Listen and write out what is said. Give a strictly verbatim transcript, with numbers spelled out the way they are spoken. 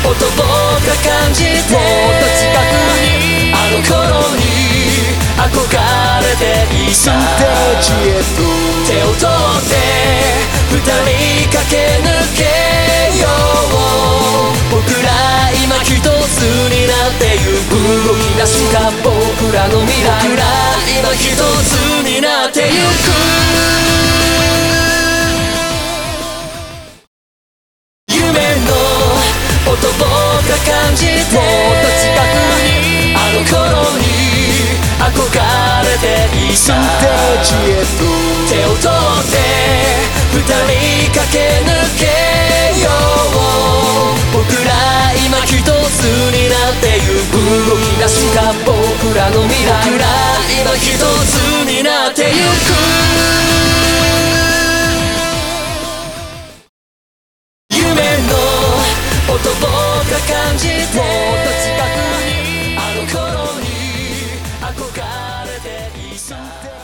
音僕が感じて、もっと近くにあの頃に憧れていた。 ステージへと手を取って二人駆け抜けよう。僕ら今一つになってゆく。動き出した僕らの未来、僕ら今一つになってゆく。音僕が感じて、もっと近くにあの頃に憧れていた。 ステージへと手を取って二人駆け抜けよう。僕ら今一つになってゆく。動き出した僕らの未来、僕ら今一つになってゆく。音僕が感じて、もっと近くにあの頃に憧れていた。